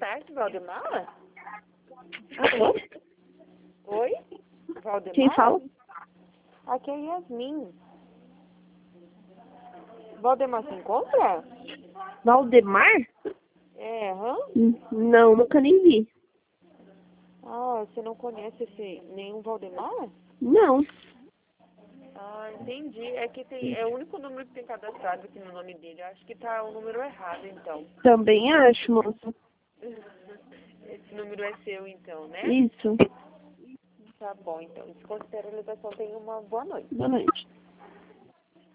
certo, Valdemar? Alô? Oi? Valdemar? Quem fala? Aqui é Yasmin. Valdemar se encontra? Valdemar? É, aham. Não, nunca nem vi. Ah, você não conhece nenhum Valdemar? Não. Ah, entendi. É que é o único número que tem cadastrado aqui no nome dele. Eu acho que tá o número errado, então. Também acho, moça. Esse número é seu, então, né? Isso. Tá bom, então. Desconsidera a ligação. Tenha uma boa noite. Boa noite.